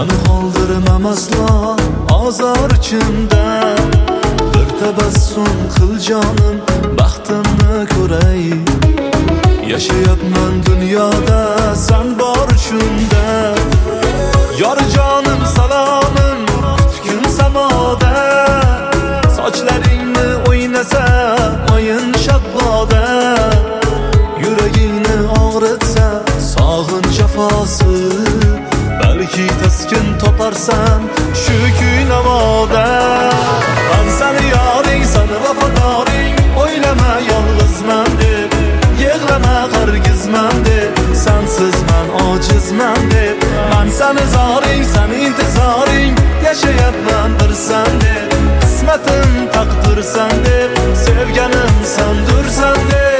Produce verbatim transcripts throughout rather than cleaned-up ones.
Seni qoldirmam aslo azor ichimda. Bir tabassum qil jonim, baxtimni ko'ray. Yashayapman dunyoda sen bor shunda. Yor jonim salomim kutgin samoda. Sochlaringni o'ynasa o'yin shabboda. Yuragingni og'ritsa sog'in jafosi. Balki taskin toparsan shu kuy navoda. Men seni yoring, seni vafadoring. O'ylama yolg'izman deb, yig'lama hargizman deb. Sensiz men ojizman deb. Men seni zoring, seni intizoring. Yashayapman bir sen deb. Qismatim taqdirsan deb. Sevganim sendursan deb.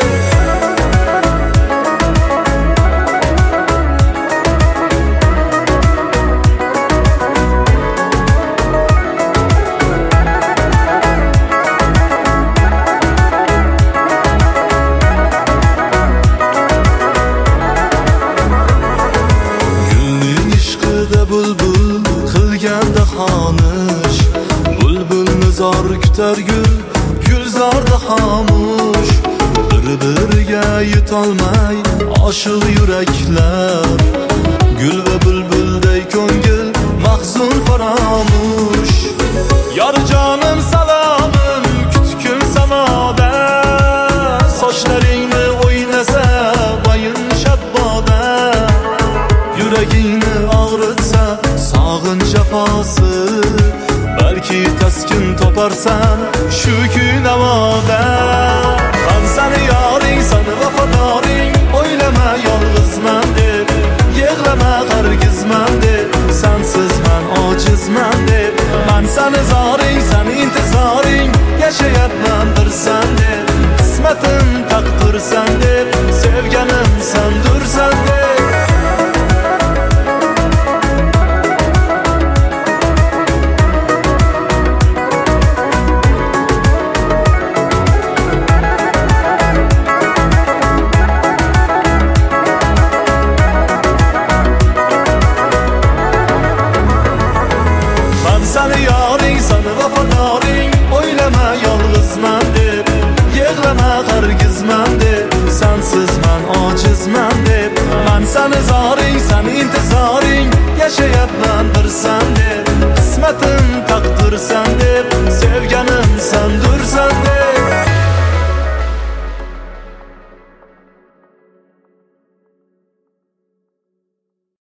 Bulbul qilganda xonish, bulbulni zor kutar gul, gulzorda xomush. Bir-biriga yetolmay oshiq yuraklar, gul va bulbulday ko'ngil mahzun faromush. Yor jonim salomim kutgin samoda. Sochlaringni o'ynasa o'yin shabboda. Yuragingni og'ritsa sog'in jafosi. Balki taskin toparsan shu kuy navoda. Men seni yoring, seni vafadoring. O'ylama yolg'izman deb, yig'lama hargizman deb. Sensiz men ojizman deb. Men seni zoring, seni intizoring. Yashayapman bir sen deb. Qismatim taqdirsan deb. Sevganim sendursan deb. Seni yoring, seni vafadoring. O'ylama yolg'izman deb, yig'lama hargizman deb. Sensiz men ojizman deb. Men seni zoring, seni intizoring. Yashayapman bir sen deb. Qismatim